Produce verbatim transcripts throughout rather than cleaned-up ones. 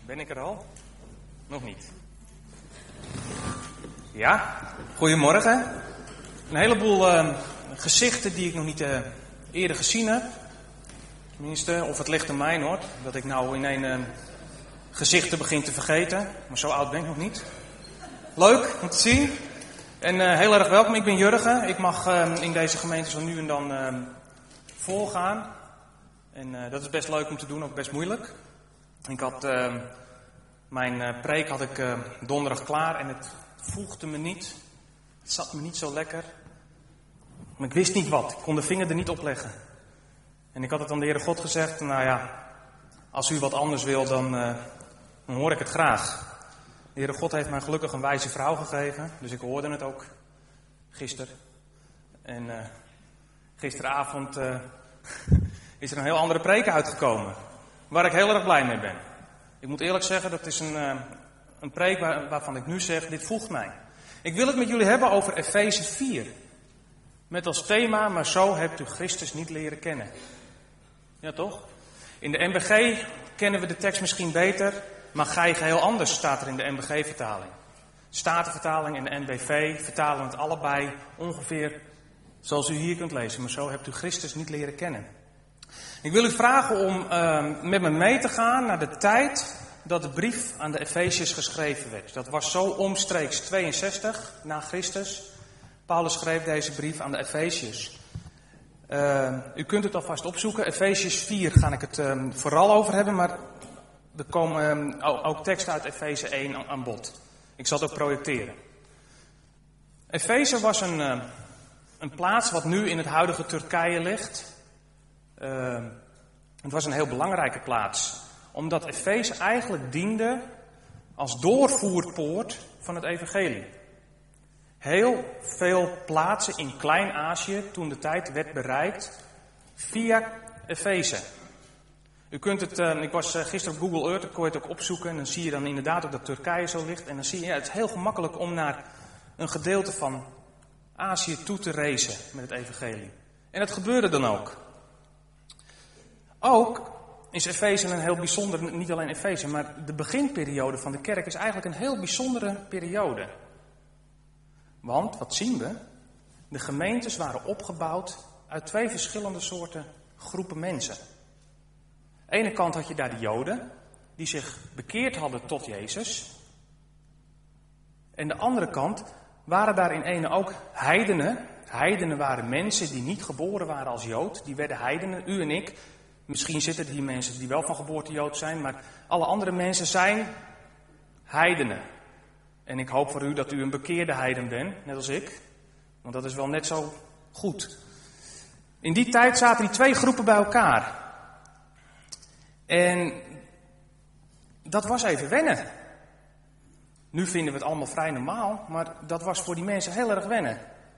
Ben ik er al? Nog niet. Ja, goedemorgen. Een heleboel uh, gezichten die ik nog niet uh, eerder gezien heb. Tenminste, of het ligt aan mij hoor, dat ik nou in een uh, gezichten begin te vergeten. Maar zo oud ben ik nog niet. Leuk om te zien. En uh, heel erg welkom, ik ben Jurgen. Ik mag uh, in deze gemeente zo nu en dan uh, voorgaan. En uh, dat is best leuk om te doen, ook best moeilijk. Ik had, uh, mijn uh, preek had ik uh, donderdag klaar en het voegde me niet. Het zat me niet zo lekker. Maar ik wist niet wat, ik kon de vinger er niet op leggen. En ik had het aan de Heere God gezegd, nou ja, als u wat anders wil, dan, uh, dan hoor ik het graag. De Heere God heeft mij gelukkig een wijze vrouw gegeven, dus ik hoorde het ook gisteren. En uh, gisteravond uh, is er een heel andere preek uitgekomen, waar ik heel erg blij mee ben. Ik moet eerlijk zeggen, dat is een, uh, een preek waar, waarvan ik nu zeg, dit voegt mij. Ik wil het met jullie hebben over Efeze vier. Met als thema, maar zo hebt u Christus niet leren kennen. Ja toch? In de N B G kennen we de tekst misschien beter, maar gij geheel anders staat er in de N B G-vertaling. Statenvertaling en de N B V vertalen het allebei ongeveer zoals u hier kunt lezen. Maar zo hebt u Christus niet leren kennen. Ik wil u vragen om uh, met me mee te gaan naar de tijd dat de brief aan de Efeziërs geschreven werd. Dat was zo omstreeks tweeënzestig na Christus. Paulus schreef deze brief aan de Efeziërs. Uh, u kunt het alvast opzoeken. Efeziërs vier ga ik het uh, vooral over hebben, maar er komen uh, ook, ook teksten uit Efeze één aan, aan bod. Ik zal het ook projecteren. Efeze was een, uh, een plaats wat nu in het huidige Turkije ligt. Uh, het was een heel belangrijke plaats, omdat Efeze eigenlijk diende als doorvoerpoort van het evangelie. Heel veel plaatsen in Klein-Azië toen de tijd werd bereikt via Efeze. U kunt het, uh, ik was uh, gisteren op Google Earth, ik kon het ook opzoeken en dan zie je dan inderdaad ook dat Turkije zo ligt. En dan zie je, ja, het is heel gemakkelijk om naar een gedeelte van Azië toe te reizen met het evangelie. En dat gebeurde dan ook. Ook is Efeze een heel bijzonder, niet alleen Efeze, maar de beginperiode van de kerk is eigenlijk een heel bijzondere periode. Want, wat zien we? De gemeentes waren opgebouwd uit twee verschillende soorten groepen mensen. Aan de ene kant had je daar de Joden, die zich bekeerd hadden tot Jezus. En de andere kant waren daar in ene ook heidenen. Heidenen waren mensen die niet geboren waren als Jood, die werden heidenen, u en ik. Misschien zitten er hier mensen die wel van geboorte Jood zijn, maar alle andere mensen zijn heidenen. En ik hoop voor u dat u een bekeerde heiden bent, net als ik. Want dat is wel net zo goed. In die tijd zaten die twee groepen bij elkaar. En dat was even wennen. Nu vinden we het allemaal vrij normaal, maar dat was voor die mensen heel erg wennen.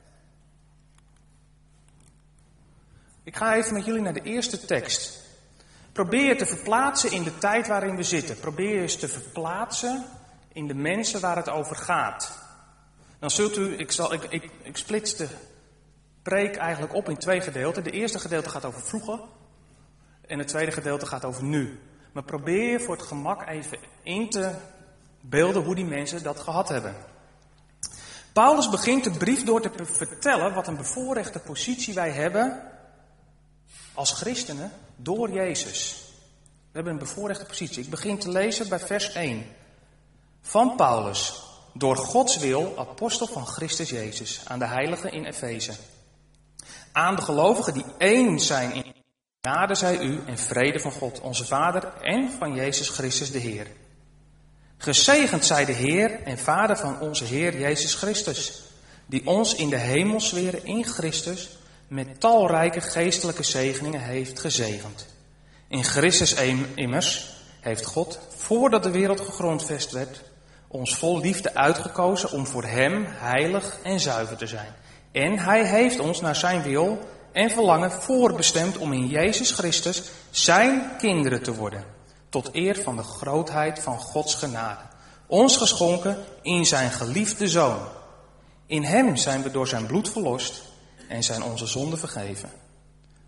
Ik ga even met jullie naar de eerste tekst. Probeer je te verplaatsen in de tijd waarin we zitten. Probeer je eens te verplaatsen in de mensen waar het over gaat. Dan zult u, ik, zal, ik, ik, ik splits de preek eigenlijk op in twee gedeelten. De eerste gedeelte gaat over vroeger en het tweede gedeelte gaat over nu. Maar probeer je voor het gemak even in te beelden hoe die mensen dat gehad hebben. Paulus begint de brief door te vertellen wat een bevoorrechte positie wij hebben als christenen door Jezus. We hebben een bevoorrechte positie. Ik begin te lezen bij vers één. Van Paulus, door Gods wil, apostel van Christus Jezus, aan de heiligen in Efeze. Aan de gelovigen die één zijn in genade zij u en vrede van God, onze Vader en van Jezus Christus de Heer. Gezegend zij de Heer en Vader van onze Heer Jezus Christus, die ons in de hemelsferen in Christus met talrijke geestelijke zegeningen heeft gezegend. In Christus immers heeft God, voordat de wereld gegrondvest werd, ons vol liefde uitgekozen om voor hem heilig en zuiver te zijn. En hij heeft ons naar zijn wil en verlangen voorbestemd om in Jezus Christus zijn kinderen te worden. Tot eer van de grootheid van Gods genade. Ons geschonken in zijn geliefde Zoon. In hem zijn we door zijn bloed verlost en zijn onze zonden vergeven.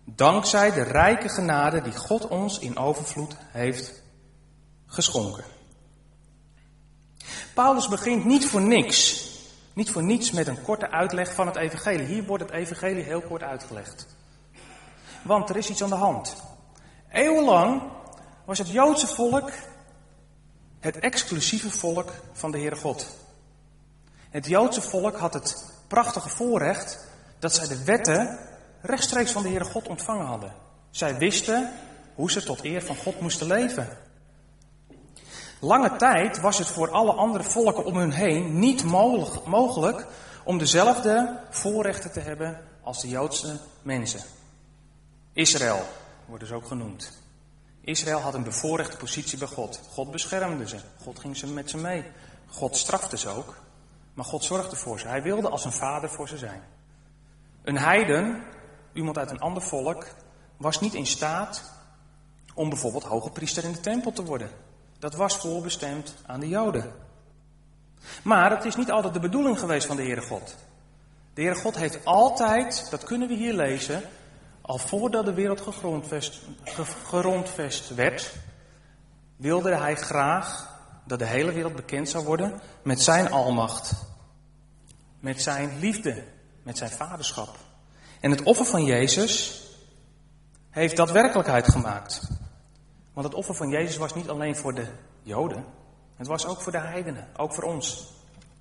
Dankzij de rijke genade die God ons in overvloed heeft geschonken. Paulus begint niet voor niks. Niet voor niets met een korte uitleg van het evangelie. Hier wordt het evangelie heel kort uitgelegd. Want er is iets aan de hand. Eeuwenlang was het Joodse volk het exclusieve volk van de Heere God. Het Joodse volk had het prachtige voorrecht dat zij de wetten rechtstreeks van de Heere God ontvangen hadden. Zij wisten hoe ze tot eer van God moesten leven. Lange tijd was het voor alle andere volken om hun heen niet mogelijk om dezelfde voorrechten te hebben als de Joodse mensen. Israël wordt dus ook genoemd. Israël had een bevoorrechte positie bij God. God beschermde ze. God ging ze met ze mee. God strafte ze ook. Maar God zorgde voor ze. Hij wilde als een vader voor ze zijn. Een heiden, iemand uit een ander volk, was niet in staat om bijvoorbeeld hoge priester in de tempel te worden. Dat was voorbestemd aan de Joden. Maar het is niet altijd de bedoeling geweest van de Heere God. De Heere God heeft altijd, dat kunnen we hier lezen, al voordat de wereld gegrondvest, gegrondvest werd, wilde hij graag dat de hele wereld bekend zou worden met zijn almacht. Met zijn liefde, met zijn vaderschap. En het offer van Jezus heeft dat werkelijkheid gemaakt. Want het offer van Jezus was niet alleen voor de Joden. Het was ook voor de heidenen, ook voor ons.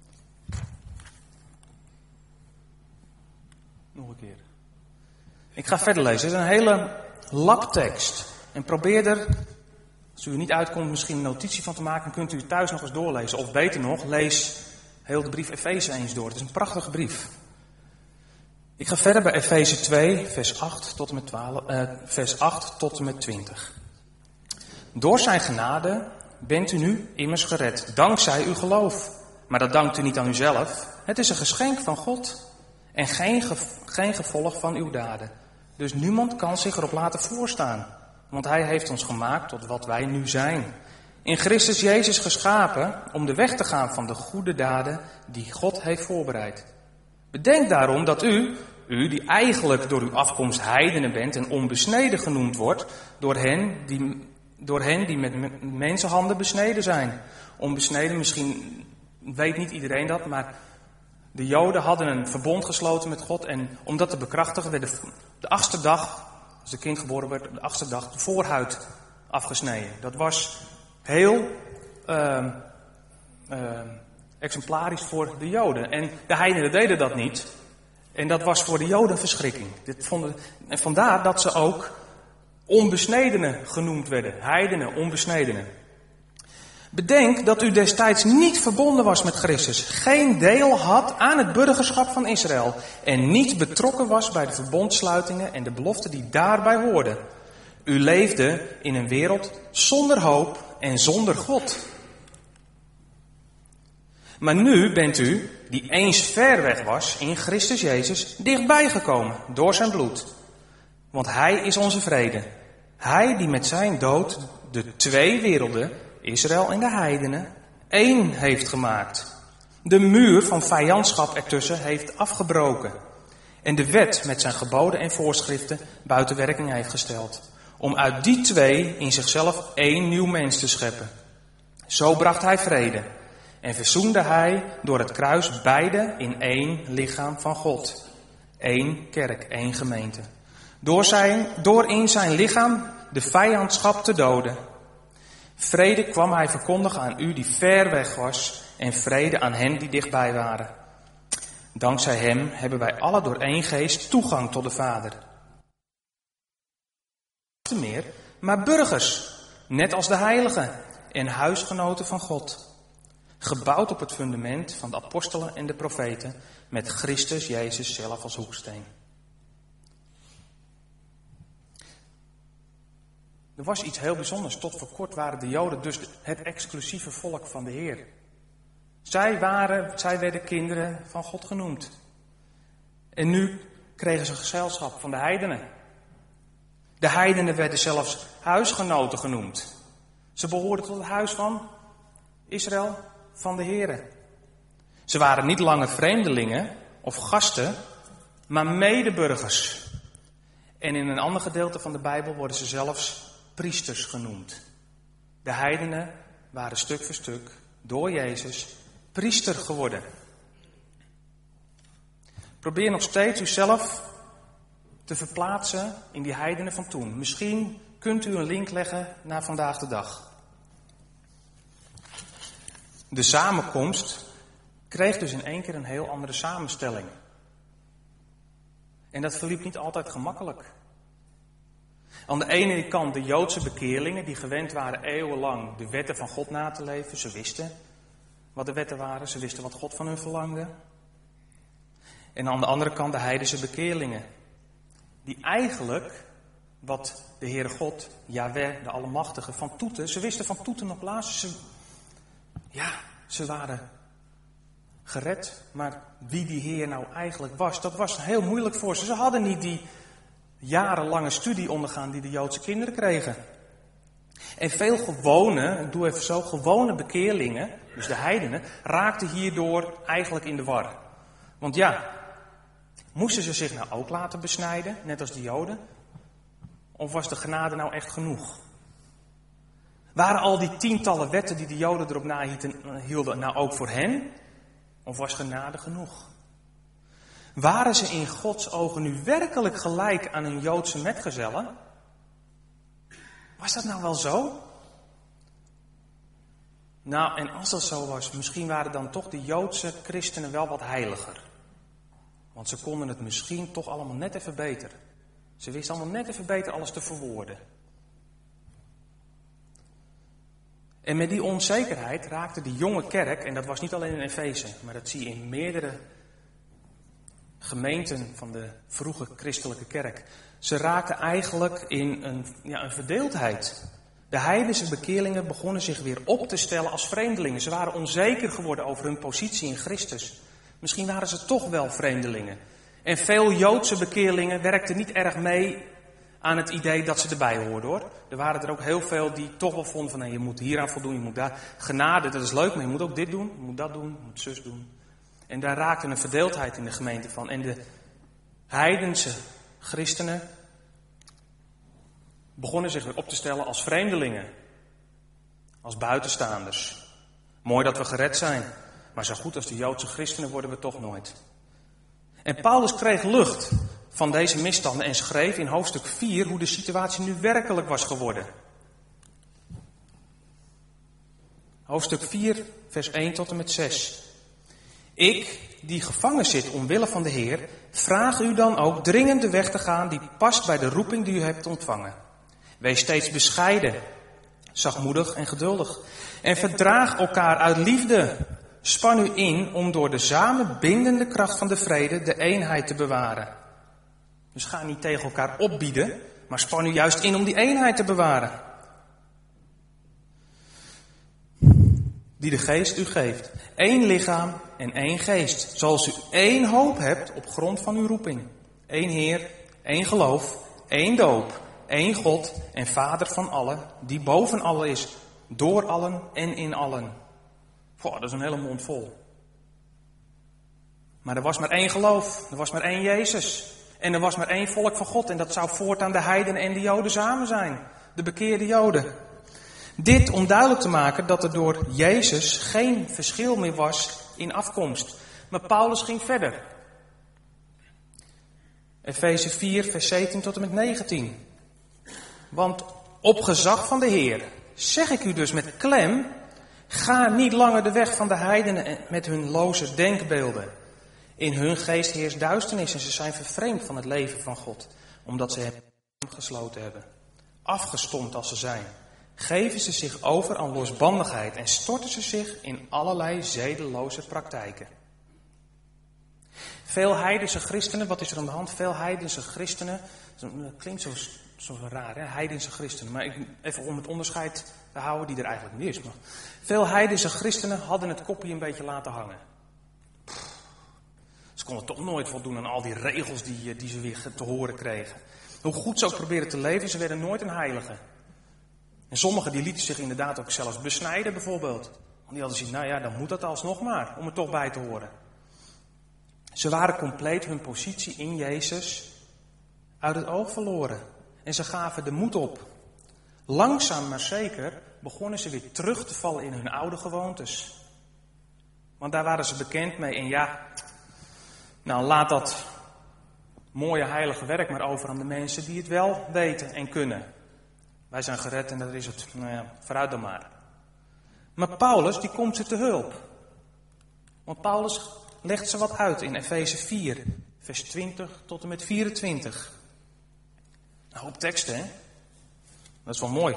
Nog een keer. Ik ga verder lezen. Het is een hele labtekst. En probeer er, als u er niet uitkomt, misschien een notitie van te maken. Kunt u thuis nog eens doorlezen. Of beter nog, lees heel de brief Efeze eens door. Het is een prachtige brief. Ik ga verder bij Efeze twee, vers acht tot en met, twaalf, eh, vers acht tot en met twintig. Door zijn genade bent u nu immers gered, dankzij uw geloof. Maar dat dankt u niet aan uzelf. Het is een geschenk van God en geen, ge- geen gevolg van uw daden. Dus niemand kan zich erop laten voorstaan. Want hij heeft ons gemaakt tot wat wij nu zijn. In Christus Jezus geschapen om de weg te gaan van de goede daden die God heeft voorbereid. Bedenk daarom dat u, u die eigenlijk door uw afkomst heidenen bent en onbesneden genoemd wordt, door hen die, door hen die met mensenhanden besneden zijn. Onbesneden, misschien weet niet iedereen dat, maar de Joden hadden een verbond gesloten met God en om dat te bekrachtigen werd de, de achtste dag, als de kind geboren werd, op de achtste dag de voorhuid afgesneden. Dat was heel uh, uh, exemplarisch voor de Joden. En de heidenen deden dat niet. En dat was voor de Joden een verschrikking. Dit vonden, en vandaar dat ze ook onbesnedenen genoemd werden. Heidenen, onbesnedenen. Bedenk dat u destijds niet verbonden was met Christus. Geen deel had aan het burgerschap van Israël. En niet betrokken was bij de verbondsluitingen en de beloften die daarbij hoorden. U leefde in een wereld zonder hoop en zonder God. Maar nu bent u, die eens ver weg was, in Christus Jezus, dichtbij gekomen door zijn bloed. Want hij is onze vrede. Hij die met zijn dood de twee werelden, Israël en de heidenen, één heeft gemaakt. De muur van vijandschap ertussen heeft afgebroken. En de wet met zijn geboden en voorschriften buiten werking heeft gesteld. Om uit die twee in zichzelf één nieuw mens te scheppen. Zo bracht hij vrede. En verzoende hij door het kruis beide in één lichaam van God. Eén kerk, één gemeente. Door, zijn, door in zijn lichaam de vijandschap te doden. Vrede kwam hij verkondigen aan u die ver weg was. En vrede aan hen die dichtbij waren. Dankzij hem hebben wij alle door één geest toegang tot de Vader. Niet meer, maar burgers, net als de heiligen en huisgenoten van God. Gebouwd op het fundament van de apostelen en de profeten, met Christus Jezus zelf als hoeksteen. Er was iets heel bijzonders. Tot voor kort waren de Joden dus het exclusieve volk van de Heer. Zij waren, zij werden kinderen van God genoemd. En nu kregen ze gezelschap van de heidenen. De heidenen werden zelfs huisgenoten genoemd. Ze behoorden tot het huis van Israël, van de Heere. Ze waren niet langer vreemdelingen of gasten, maar medeburgers. En in een ander gedeelte van de Bijbel worden ze zelfs priesters genoemd. De heidenen waren stuk voor stuk door Jezus priester geworden. Probeer nog steeds uzelf te verplaatsen in die heidenen van toen. Misschien kunt u een link leggen naar vandaag de dag. De samenkomst kreeg dus in één keer een heel andere samenstelling. En dat verliep niet altijd gemakkelijk. Aan de ene kant de Joodse bekeerlingen die gewend waren eeuwenlang de wetten van God na te leven. Ze wisten wat de wetten waren, ze wisten wat God van hun verlangde. En aan de andere kant de heidense bekeerlingen. Die eigenlijk wat de Heere God, Yahweh, de Allemachtige, van toeten. Ze wisten van toeten op blazen. Ze, ja, ze waren gered. Maar wie die Heer nou eigenlijk was, dat was heel moeilijk voor ze. Ze hadden niet die jarenlange studie ondergaan die de Joodse kinderen kregen. En veel gewone, ik doe even zo, gewone bekeerlingen, dus de heidenen, raakten hierdoor eigenlijk in de war. Want ja, moesten ze zich nou ook laten besnijden, net als de Joden? Of was de genade nou echt genoeg? Waren al die tientallen wetten die de Joden erop nahielden nou ook voor hen? Of was genade genoeg? Waren ze in Gods ogen nu werkelijk gelijk aan hun Joodse metgezellen? Was dat nou wel zo? Nou, en als dat zo was, misschien waren dan toch de Joodse christenen wel wat heiliger. Want ze konden het misschien toch allemaal net even beter. Ze wisten allemaal net even beter alles te verwoorden. En met die onzekerheid raakte die jonge kerk, en dat was niet alleen in Efeze, maar dat zie je in meerdere gemeenten van de vroege christelijke kerk. Ze raakten eigenlijk in een, ja, een verdeeldheid. De heidense bekeerlingen begonnen zich weer op te stellen als vreemdelingen. Ze waren onzeker geworden over hun positie in Christus. Misschien waren ze toch wel vreemdelingen. En veel Joodse bekeerlingen werkten niet erg mee aan het idee dat ze erbij hoorden, hoor. Er waren er ook heel veel die toch wel vonden van, nee, je moet hieraan voldoen, je moet daar. Genade, dat is leuk, maar je moet ook dit doen, je moet dat doen, je moet zus doen. En daar raakte een verdeeldheid in de gemeente van. En de heidense christenen begonnen zich weer op te stellen als vreemdelingen. Als buitenstaanders. Mooi dat we gered zijn. Maar zo goed als de Joodse christenen worden we toch nooit. En Paulus kreeg lucht van deze misstanden en schreef in hoofdstuk vier hoe de situatie nu werkelijk was geworden. Hoofdstuk vier, vers één tot en met zes. Ik, die gevangen zit omwille van de Heer, vraag u dan ook dringend de weg te gaan die past bij de roeping die u hebt ontvangen. Wees steeds bescheiden, zachtmoedig en geduldig. En verdraag elkaar uit liefde. Span u in om door de samenbindende kracht van de vrede de eenheid te bewaren. Dus ga niet tegen elkaar opbieden, maar span u juist in om die eenheid te bewaren. Die de geest u geeft. Eén lichaam en één geest. Zoals u één hoop hebt op grond van uw roeping. Één Heer, één geloof, één doop, één God en Vader van allen, die boven allen is, door allen en in allen. Goh, dat is een hele mond vol. Maar er was maar één geloof, er was maar één Jezus. En er was maar één volk van God en dat zou voortaan de heidenen en de Joden samen zijn. De bekeerde Joden. Dit om duidelijk te maken dat er door Jezus geen verschil meer was in afkomst. Maar Paulus ging verder. Efeze vier, vers zeventien tot en met negentien. Want op gezag van de Heer zeg ik u dus met klem, ga niet langer de weg van de heidenen met hun loze denkbeelden. In hun geest heerst duisternis en ze zijn vervreemd van het leven van God, omdat ze hem gesloten hebben. Afgestompt als ze zijn, geven ze zich over aan losbandigheid en storten ze zich in allerlei zedeloze praktijken. Veel heidense christenen, wat is er aan de hand? Veel heidense christenen, dat klinkt zo, zo raar, hè? Heidense christenen, maar ik, even om het onderscheid te houden die er eigenlijk niet is. Maar veel heidense christenen hadden het kopje een beetje laten hangen. Pff, ze konden toch nooit voldoen aan al die regels die, die ze weer te horen kregen. Hoe goed ze ook probeerden te leven, ze werden nooit een heilige. En sommigen die lieten zich inderdaad ook zelfs besnijden bijvoorbeeld. Want die hadden zoiets, nou ja, dan moet dat alsnog maar, om er toch bij te horen. Ze waren compleet hun positie in Jezus uit het oog verloren. En ze gaven de moed op. Langzaam maar zeker begonnen ze weer terug te vallen in hun oude gewoontes. Want daar waren ze bekend mee. En ja, nou laat dat mooie heilige werk maar over aan de mensen die het wel weten en kunnen. Wij zijn gered en dat is het. Nou ja, vooruit dan maar. Maar Paulus, die komt ze te hulp. Want Paulus legt ze wat uit in Efeze vier, vers twintig tot en met vierentwintig. Een hoop teksten, hè? Dat is wel mooi.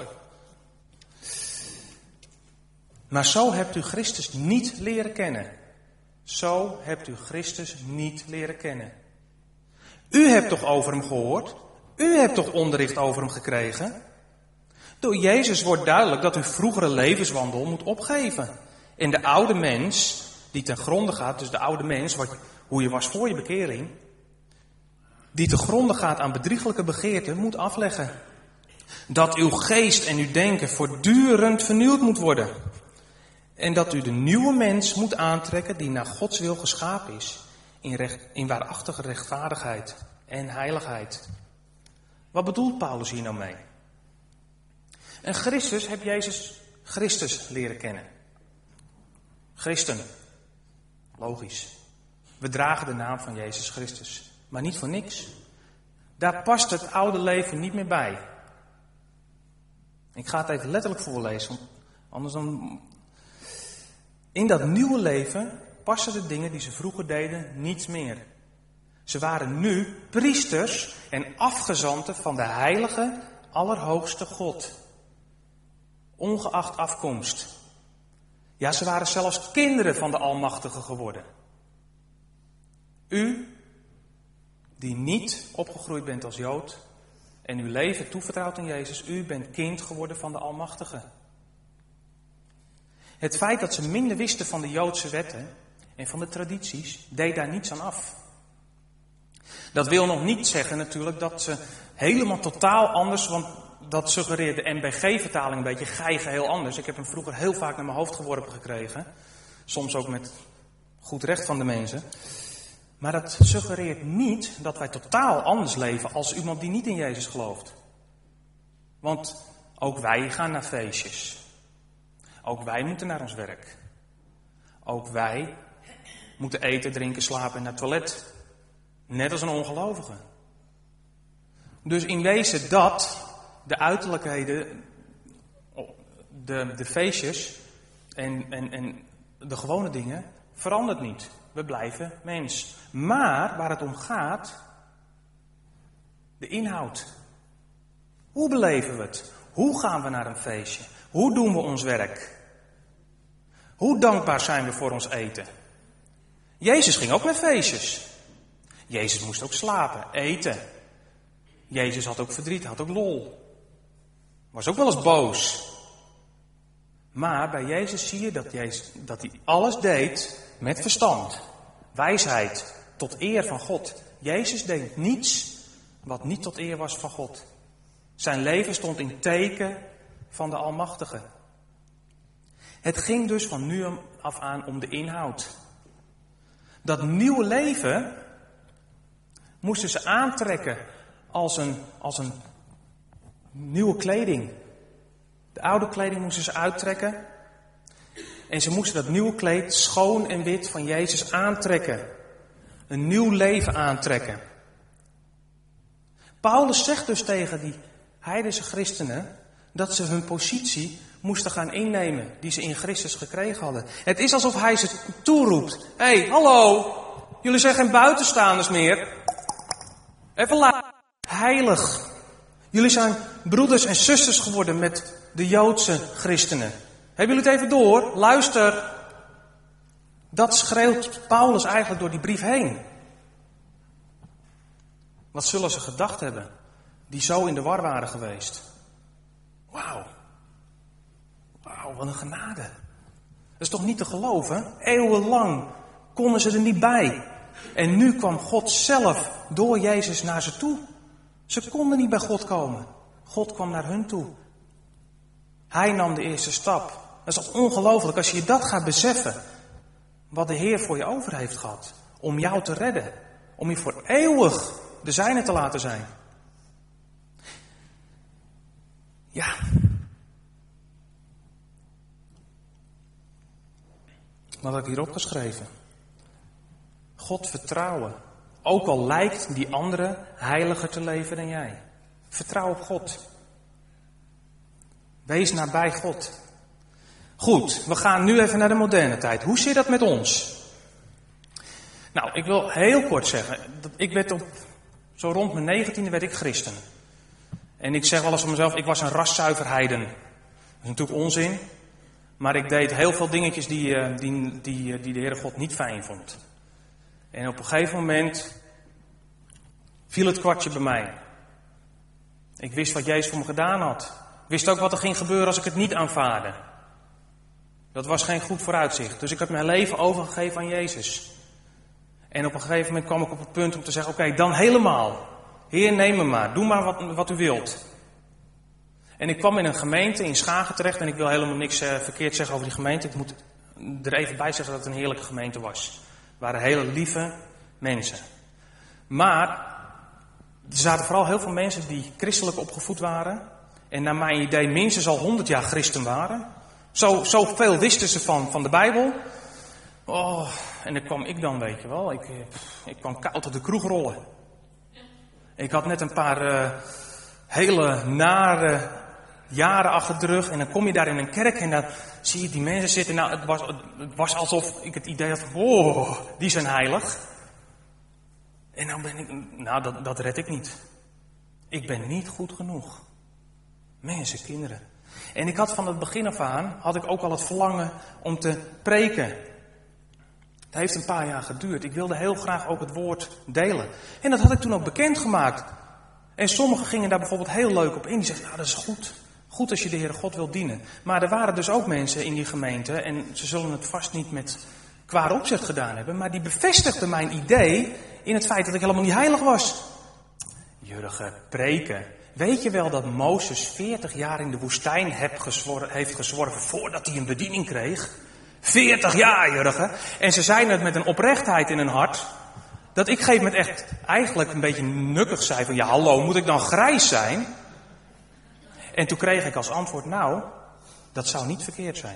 Maar zo hebt u Christus niet leren kennen. Zo hebt u Christus niet leren kennen. U hebt toch over hem gehoord? U hebt toch onderricht over hem gekregen? Door Jezus wordt duidelijk dat u vroegere levenswandel moet opgeven. En de oude mens die ten gronde gaat, dus de oude mens, wat, hoe je was voor je bekering, die ten gronde gaat aan bedrieglijke begeerten, moet afleggen. Dat uw geest en uw denken voortdurend vernieuwd moet worden. En dat u de nieuwe mens moet aantrekken die naar Gods wil geschapen is. In, recht, in waarachtige rechtvaardigheid en heiligheid. Wat bedoelt Paulus hier nou mee? En Christus heb Jezus Christus leren kennen. Christen. Logisch. We dragen de naam van Jezus Christus. Maar niet voor niks. Daar past het oude leven niet meer bij. Ik ga het even letterlijk voorlezen. Want anders dan... In dat nieuwe leven passen de dingen die ze vroeger deden niets meer. Ze waren nu priesters en afgezanten van de heilige, allerhoogste God. Ongeacht afkomst. Ja, ze waren zelfs kinderen van de Almachtige geworden. U, die niet opgegroeid bent als Jood en uw leven toevertrouwt aan Jezus, u bent kind geworden van de Almachtige. Het feit dat ze minder wisten van de Joodse wetten en van de tradities, deed daar niets aan af. Dat wil nog niet zeggen natuurlijk dat ze helemaal totaal anders, want dat suggereert de N B G-vertaling een beetje, gij geheel anders. Ik heb hem vroeger heel vaak naar mijn hoofd geworpen gekregen. Soms ook met goed recht van de mensen. Maar dat suggereert niet dat wij totaal anders leven als iemand die niet in Jezus gelooft. Want ook wij gaan naar feestjes. Ook wij moeten naar ons werk. Ook wij moeten eten, drinken, slapen en naar het toilet. Net als een ongelovige. Dus in wezen dat, de uiterlijkheden, de, de feestjes en, en, en de gewone dingen, verandert niet. We blijven mens. Maar waar het om gaat, de inhoud. Hoe beleven we het? Hoe gaan we naar een feestje? Hoe doen we ons werk? Hoe dankbaar zijn we voor ons eten? Jezus ging ook naar feestjes. Jezus moest ook slapen, eten. Jezus had ook verdriet, had ook lol. Was ook wel eens boos. Maar bij Jezus zie je dat, Jezus, dat hij alles deed met verstand. Wijsheid, tot eer van God. Jezus deed niets wat niet tot eer was van God. Zijn leven stond in teken van de Almachtige. Het ging dus van nu af aan om de inhoud. Dat nieuwe leven moesten ze aantrekken als een, als een nieuwe kleding. De oude kleding moesten ze uittrekken. En ze moesten dat nieuwe kleed schoon en wit van Jezus aantrekken. Een nieuw leven aantrekken. Paulus zegt dus tegen die heidense christenen dat ze hun positie moesten gaan innemen die ze in Christus gekregen hadden. Het is alsof hij ze toeroept. Hé, hey, hallo, jullie zijn geen buitenstaanders meer. Even laat. Heilig. Jullie zijn broeders en zusters geworden met de Joodse christenen. Hebben jullie het even door? Luister. Dat schreeuwt Paulus eigenlijk door die brief heen. Wat zullen ze gedacht hebben? Die zo in de war waren geweest. Wauw. Wauw, wat een genade. Dat is toch niet te geloven? Eeuwenlang konden ze er niet bij. En nu kwam God zelf door Jezus naar ze toe. Ze konden niet bij God komen. God kwam naar hun toe. Hij nam de eerste stap. Dat is toch ongelooflijk als je dat gaat beseffen. Wat de Heer voor je over heeft gehad. Om jou te redden. Om je voor eeuwig de zijne te laten zijn. Ja. Wat heb ik hier opgeschreven? God vertrouwen. Ook al lijkt die andere heiliger te leven dan jij. Vertrouw op God. Wees nabij God. Goed, we gaan nu even naar de moderne tijd. Hoe zit dat met ons? Nou, ik wil heel kort zeggen. Dat ik werd op, zo rond mijn negentiende werd ik christen. En ik zeg wel eens van mezelf, ik was een raszuiver heiden. Dat is natuurlijk onzin. Maar ik deed heel veel dingetjes die, die, die, die de Heere God niet fijn vond. En op een gegeven moment viel het kwartje bij mij. Ik wist wat Jezus voor me gedaan had. Ik wist ook wat er ging gebeuren als ik het niet aanvaardde. Dat was geen goed vooruitzicht. Dus ik heb mijn leven overgegeven aan Jezus. En op een gegeven moment kwam ik op het punt om te zeggen, oké, okay, dan helemaal. Heer, neem me maar. Doe maar wat, wat u wilt. En ik kwam in een gemeente in Schagen terecht. En ik wil helemaal niks uh, verkeerd zeggen over die gemeente. Ik moet er even bij zeggen dat het een heerlijke gemeente was. Het waren hele lieve mensen. Maar er zaten vooral heel veel mensen die christelijk opgevoed waren. En naar mijn idee minstens al honderd jaar christen waren. Zo, zoveel wisten ze van, van de Bijbel. Oh, en dan kwam ik dan, weet je wel. Ik, ik kwam koud op de kroeg rollen. Ik had net een paar uh, hele nare jaren achter de rug. En dan kom je daar in een kerk en dan zie je die mensen zitten. Nou, het was, het was alsof ik het idee had van, oh, die zijn heilig. En dan ben ik, nou, dat, dat red ik niet. Ik ben niet goed genoeg. Mensen, kinderen. En ik had van het begin af aan, had ik ook al het verlangen om te preken. Het heeft een paar jaar geduurd. Ik wilde heel graag ook het woord delen. En dat had ik toen ook bekendgemaakt. En sommigen gingen daar bijvoorbeeld heel leuk op in. Die zeiden, nou dat is goed. Goed als je de Heere God wilt dienen. Maar er waren dus ook mensen in die gemeente. En ze zullen het vast niet met kwade opzet gedaan hebben. Maar die bevestigden mijn idee in het feit dat ik helemaal niet heilig was. Jurgen, preken. Weet je wel dat Mozes veertig jaar in de woestijn heeft gezworven voordat hij een bediening kreeg? veertig jaar, Jurgen. En ze zeiden het met een oprechtheid in hun hart. Dat ik geef met echt eigenlijk een beetje nukkig zei van, ja hallo, moet ik dan grijs zijn? En toen kreeg ik als antwoord, nou, dat zou niet verkeerd zijn.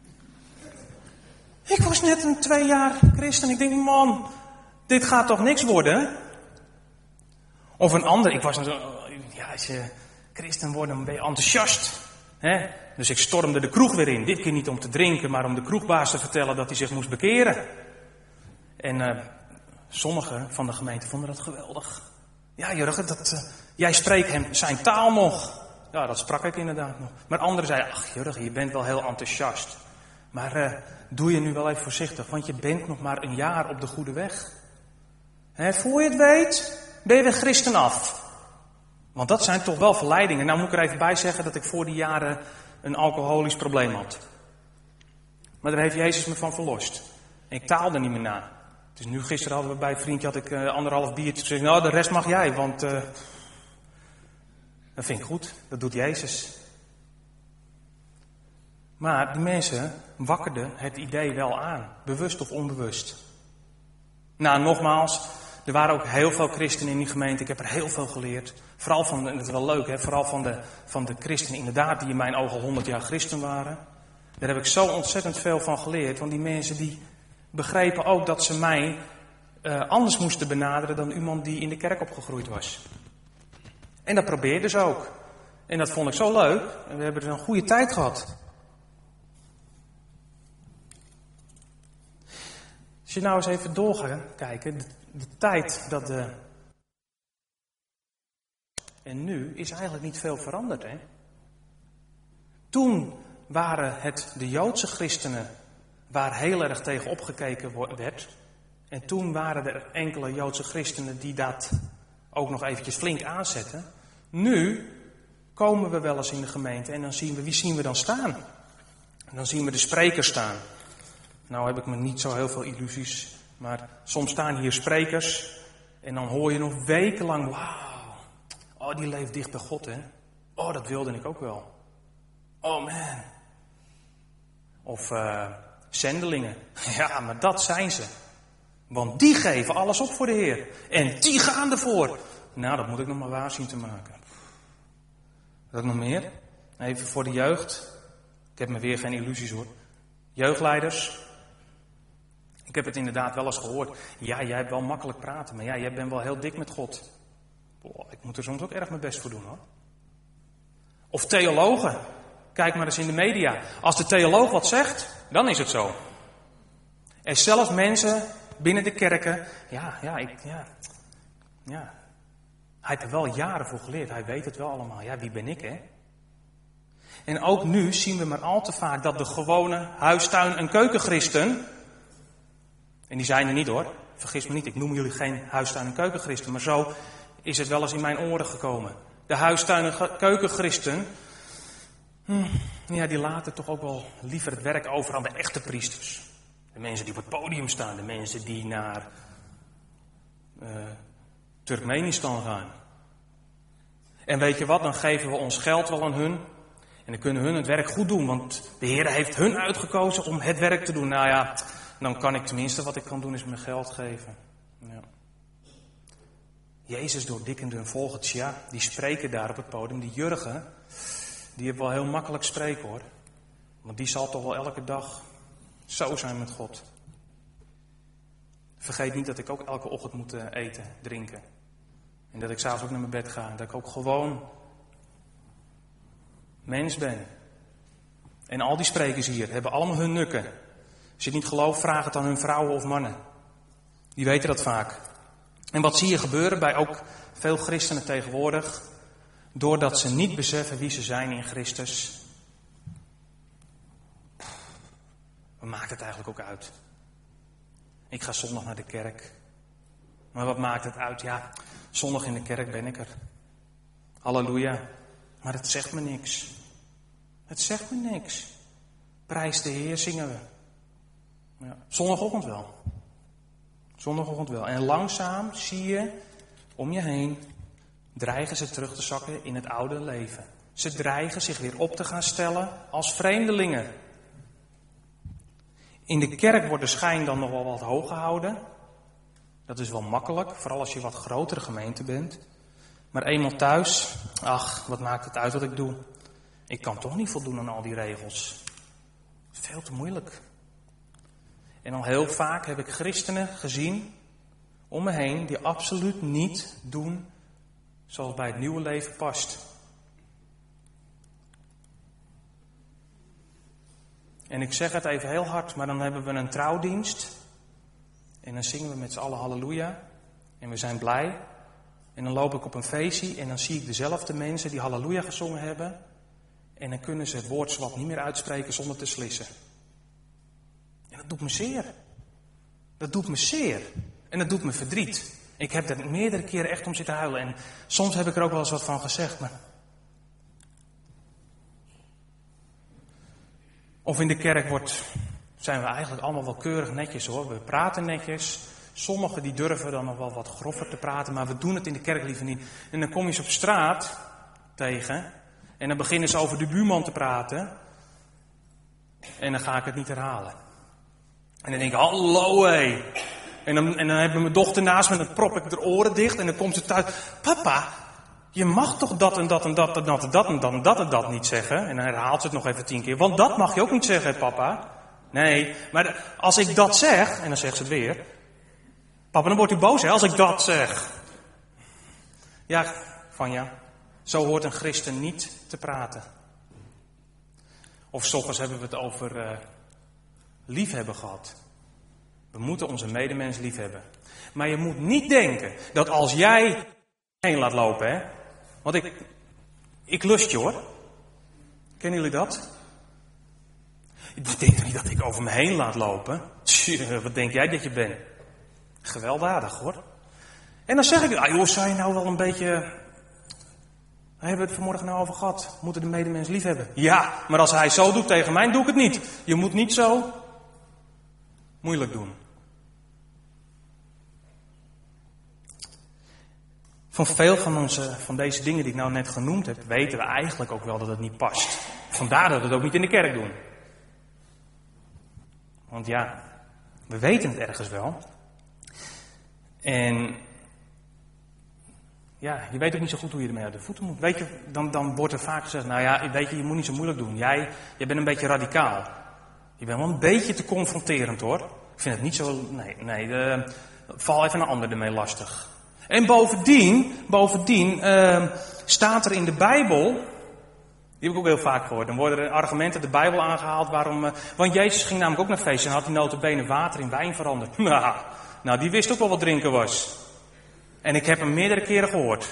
Ik was net een twee jaar christen. Ik denk, man, dit gaat toch niks worden? Of een ander, ik was een, ja, als je christen wordt, dan ben je enthousiast. Hè? Dus ik stormde de kroeg weer in. Dit keer niet om te drinken, maar om de kroegbaas te vertellen dat hij zich moest bekeren. En uh, sommigen van de gemeente vonden dat geweldig. Ja, Jurgen, dat, uh, jij spreekt hem zijn taal nog. Ja, dat sprak ik inderdaad nog. Maar anderen zeiden, ach Jurgen, je bent wel heel enthousiast. Maar uh, doe je nu wel even voorzichtig, want je bent nog maar een jaar op de goede weg. Hè, voor je het weet, ben je weer christen af. Want dat zijn toch wel verleidingen. Nou moet ik er even bij zeggen dat ik voor die jaren een alcoholisch probleem had. Maar daar heeft Jezus me van verlost. En ik taalde niet meer na. Dus nu gisteren hadden we bij een vriendje had ik uh, anderhalf biertje gezegd. Nou, de rest mag jij, want uh, dat vind ik goed. Dat doet Jezus. Maar die mensen wakkerden het idee wel aan. Bewust of onbewust. Nou, nogmaals, er waren ook heel veel christenen in die gemeente. Ik heb er heel veel geleerd. Vooral van, en dat is wel leuk, hè, vooral van de, van de christenen inderdaad die in mijn ogen honderd jaar christen waren. Daar heb ik zo ontzettend veel van geleerd. Want die mensen die begrepen ook dat ze mij uh, anders moesten benaderen dan iemand die in de kerk opgegroeid was. En dat probeerden ze ook. En dat vond ik zo leuk. En we hebben er een goede tijd gehad. Als je nou eens even door gaat kijken, de, de tijd dat de... En nu is eigenlijk niet veel veranderd, hè? Toen waren het de Joodse christenen waar heel erg tegen opgekeken werd. En toen waren er enkele Joodse christenen die dat ook nog eventjes flink aanzetten. Nu komen we wel eens in de gemeente en dan zien we, wie zien we dan staan? En dan zien we de sprekers staan. Nou heb ik me niet zo heel veel illusies, maar soms staan hier sprekers en dan hoor je nog wekenlang, wauw, oh die leeft dicht bij God, hè. Oh, dat wilde ik ook wel. Oh man. Of uh, zendelingen. Ja, maar dat zijn ze. Want die geven alles op voor de Heer. En die gaan ervoor. Nou, dat moet ik nog maar waar zien te maken. Wat nog meer? Even voor de jeugd. Ik heb me weer geen illusies hoor. Jeugdleiders. Ik heb het inderdaad wel eens gehoord. Ja, jij hebt wel makkelijk praten, maar ja, jij bent wel heel dik met God. Boah, ik moet er soms ook erg mijn best voor doen, hoor. Of theologen. Kijk maar eens in de media. Als de theoloog wat zegt, dan is het zo. Er zelfs mensen binnen de kerken. Ja, ja, ik, ja, ja. Hij heeft er wel jaren voor geleerd. Hij weet het wel allemaal. Ja, wie ben ik, hè? En ook nu zien we maar al te vaak dat de gewone huistuin- en keukenchristen. En die zijn er niet, hoor. Vergis me niet, ik noem jullie geen huistuin- en keukenchristen. Maar zo is het wel eens in mijn oren gekomen. De huistuin- en keukenchristen. Hm, ja, die laten toch ook wel liever het werk over aan de echte priesters. De mensen die op het podium staan. De mensen die naar uh, Turkmenistan gaan. En weet je wat, dan geven we ons geld wel aan hun. En dan kunnen hun het werk goed doen. Want de Heer heeft hun uitgekozen om het werk te doen. Nou ja, dan kan ik tenminste wat ik kan doen is mijn geld geven. Ja. Jezus door dik en dun volgers, ja, die spreken daar op het podium. Die Jurgen, die heeft wel heel makkelijk spreken, hoor. Want die zal toch wel elke dag zo zijn met God. Vergeet niet dat ik ook elke ochtend moet eten, drinken. En dat ik s'avonds ook naar mijn bed ga. En dat ik ook gewoon mens ben. En al die sprekers hier hebben allemaal hun nukken. Als je het niet gelooft, vraag het aan hun vrouwen of mannen. Die weten dat vaak. En wat zie je gebeuren bij ook veel christenen tegenwoordig? Doordat ze niet beseffen wie ze zijn in Christus. Wat maakt het eigenlijk ook uit? Ik ga zondag naar de kerk. Maar wat maakt het uit? Ja, zondag in de kerk ben ik er. Halleluja. Maar het zegt me niks. Het zegt me niks. Prijs de Heer zingen we. Ja, zondagochtend wel. Zondagochtend wel. En langzaam zie je om je heen, dreigen ze terug te zakken in het oude leven. Ze dreigen zich weer op te gaan stellen als vreemdelingen. In de kerk wordt de schijn dan nog wel wat hoog gehouden. Dat is wel makkelijk, vooral als je wat grotere gemeente bent. Maar eenmaal thuis, ach, wat maakt het uit wat ik doe? Ik kan toch niet voldoen aan al die regels. Veel te moeilijk. En al heel vaak heb ik christenen gezien om me heen die absoluut niet doen zoals bij het nieuwe leven past. En ik zeg het even heel hard, maar dan hebben we een trouwdienst. En dan zingen we met z'n allen halleluja. En we zijn blij. En dan loop ik op een feestje en dan zie ik dezelfde mensen die halleluja gezongen hebben. En dan kunnen ze het woord zwart niet meer uitspreken zonder te slissen. En dat doet me zeer. Dat doet me zeer. En dat doet me verdriet. Ik heb er meerdere keren echt om zitten huilen. En soms heb ik er ook wel eens wat van gezegd. Maar... Of in de kerk wordt, zijn we eigenlijk allemaal wel keurig netjes, hoor. We praten netjes. Sommigen die durven dan nog wel wat groffer te praten. Maar we doen het in de kerk liever niet. En dan kom je ze op straat tegen. En dan beginnen ze over de buurman te praten. En dan ga ik het niet herhalen. En dan denk ik, hallo hé. En dan, en dan hebben mijn dochter naast me en dan prop ik haar oren dicht. En dan komt ze thuis. Papa, je mag toch dat en dat en dat en dat en dat en dat en dat en dat niet zeggen. En dan herhaalt ze het nog even tien keer. Want dat mag je ook niet zeggen, papa. Nee, maar als ik dat zeg, en dan zegt ze het weer. Papa, dan wordt u boos, hè, als ik dat zeg. Ja, Vanja, zo hoort een christen niet te praten. Of 's ochtends hebben we het over uh, liefhebben gehad. We moeten onze medemens liefhebben. Maar je moet niet denken dat als jij heen laat lopen, hè. Want ik, ik lust je, hoor. Kennen jullie dat? Ik denk niet dat ik over me heen laat lopen. Tjie, wat denk jij dat je bent? Gewelddadig, hoor. En dan zeg ik, ah joh, zou je nou wel een beetje... Daar hebben we het vanmorgen nou over gehad. Moeten de medemens lief hebben? Ja, maar als hij zo doet tegen mij, doe ik het niet. Je moet niet zo moeilijk doen. Van veel van, onze, van deze dingen die ik nou net genoemd heb, weten we eigenlijk ook wel dat het niet past. Vandaar dat we het ook niet in de kerk doen. Want ja, we weten het ergens wel. En ja, je weet ook niet zo goed hoe je ermee uit de voeten moet. Weet je, dan, dan wordt er vaak gezegd, nou ja, weet je, je moet niet zo moeilijk doen. Jij, jij bent een beetje radicaal. Je bent wel een beetje te confronterend, hoor. Ik vind het niet zo... Nee, nee, de, val even een ander ermee lastig. En bovendien, bovendien uh, staat er in de Bijbel... Die heb ik ook heel vaak gehoord. Dan worden er argumenten de Bijbel aangehaald waarom... Uh, want Jezus ging namelijk ook naar feesten en had hij nota bene water in wijn veranderd. Nou, nou, die wist ook wel wat drinken was. En ik heb hem meerdere keren gehoord.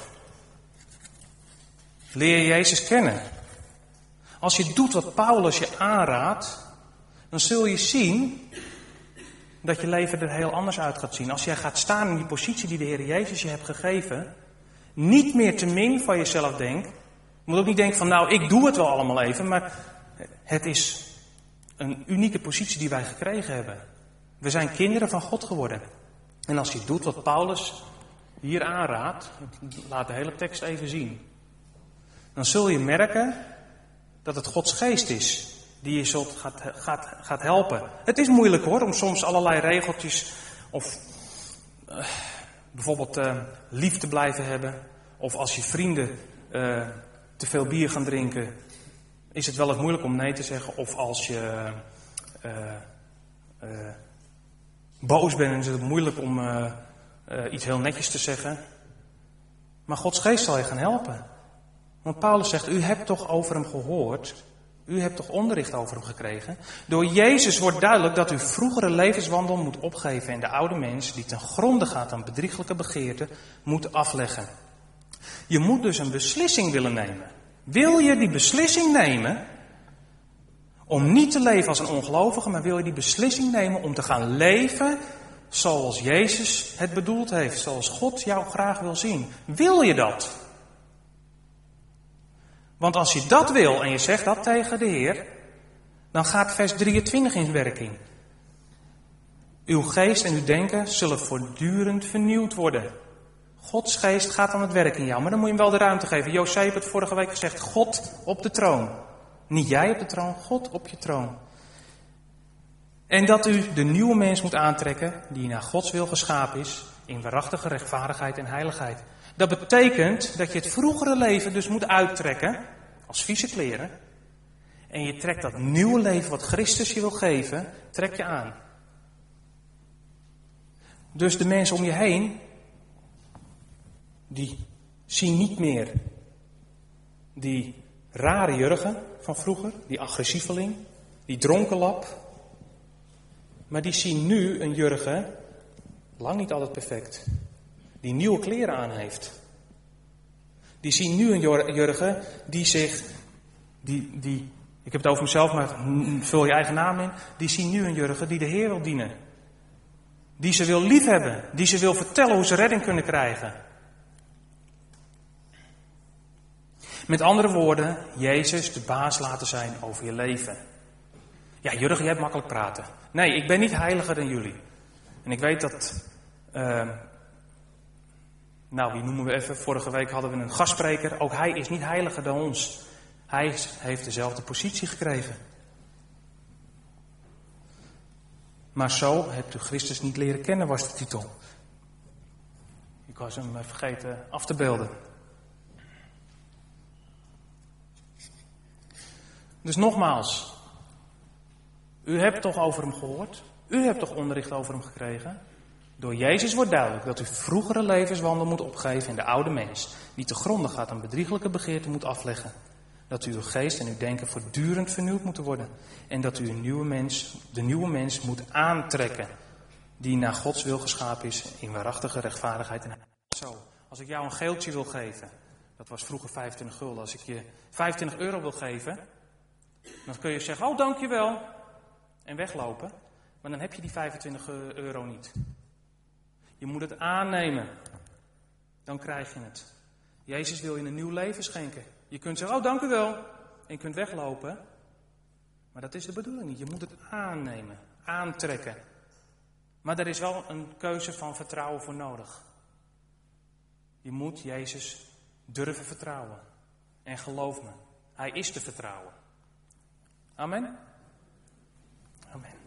Leer Jezus kennen. Als je doet wat Paulus je aanraadt, dan zul je zien dat je leven er heel anders uit gaat zien. Als jij gaat staan in die positie die de Heer Jezus je hebt gegeven, niet meer te min van jezelf denkt. Je moet ook niet denken van nou, ik doe het wel allemaal even, maar het is een unieke positie die wij gekregen hebben. We zijn kinderen van God geworden. En als je doet wat Paulus hier aanraadt, laat de hele tekst even zien, dan zul je merken dat het Gods geest is die je zult gaat, gaat, gaat helpen. Het is moeilijk hoor, om soms allerlei regeltjes of uh, bijvoorbeeld uh, lief te blijven hebben. Of als je vrienden uh, te veel bier gaan drinken, is het wel eens moeilijk om nee te zeggen. Of als je uh, uh, boos bent, is het moeilijk om uh, uh, iets heel netjes te zeggen. Maar Gods geest zal je gaan helpen. Want Paulus zegt, u hebt toch over hem gehoord, u hebt toch onderricht over hem gekregen. Door Jezus wordt duidelijk dat u vroegere levenswandel moet opgeven en de oude mens, die ten gronde gaat aan bedrieglijke begeerten, moet afleggen. Je moet dus een beslissing willen nemen. Wil je die beslissing nemen om niet te leven als een ongelovige, maar wil je die beslissing nemen om te gaan leven zoals Jezus het bedoeld heeft, zoals God jou graag wil zien? Wil je dat? Want als je dat wil en je zegt dat tegen de Heer, dan gaat vers drieëntwintig in werking. Uw geest en uw denken zullen voortdurend vernieuwd worden. Gods geest gaat aan het werk in jou, maar dan moet je hem wel de ruimte geven. José heeft het vorige week gezegd, God op de troon. Niet jij op de troon, God op je troon. En dat u de nieuwe mens moet aantrekken, die naar Gods wil geschapen is, in waarachtige rechtvaardigheid en heiligheid. Dat betekent dat je het vroegere leven dus moet uittrekken, als vieze kleren. En je trekt dat nieuwe leven wat Christus je wil geven, trek je aan. Dus de mensen om je heen, die zien niet meer die rare Jurgen van vroeger, die agressieveling, die dronkenlap. Maar die zien nu een Jurgen, lang niet altijd perfect, die nieuwe kleren aan heeft. Die zien nu een Jurgen die zich, die, die, ik heb het over mezelf, maar vul je eigen naam in. Die zien nu een Jurgen die de Heer wil dienen. Die ze wil liefhebben. Die ze wil vertellen hoe ze redding kunnen krijgen. Met andere woorden, Jezus de baas laten zijn over je leven. Ja, Jurgen, jij hebt makkelijk praten. Nee, ik ben niet heiliger dan jullie. En ik weet dat... Uh, nou, wie noemen we even? Vorige week hadden we een gastspreker. Ook hij is niet heiliger dan ons. Hij heeft dezelfde positie gekregen. Maar zo hebt u Christus niet leren kennen, was de titel. Ik was hem vergeten af te beelden. Dus nogmaals, u hebt toch over hem gehoord? U hebt toch onderricht over hem gekregen? Door Jezus wordt duidelijk dat u vroegere levenswandel moet opgeven en de oude mens, die te gronde gaat aan bedrieglijke begeerten, moet afleggen. Dat u uw geest en uw denken voortdurend vernieuwd moeten worden. En dat u een nieuwe mens, de nieuwe mens moet aantrekken, die naar Gods wil geschapen is in waarachtige rechtvaardigheid en zo. Als ik jou een geeltje wil geven, dat was vroeger vijfentwintig gulden. Als ik je vijfentwintig euro wil geven, dan kun je zeggen, oh dankjewel, en weglopen. Maar dan heb je die vijfentwintig euro niet. Je moet het aannemen. Dan krijg je het. Jezus wil je een nieuw leven schenken. Je kunt zeggen, oh dank u wel. En je kunt weglopen. Maar dat is de bedoeling niet. Je moet het aannemen. Aantrekken. Maar er is wel een keuze van vertrouwen voor nodig. Je moet Jezus durven vertrouwen. En geloof me, hij is te vertrouwen. Amen. Amen.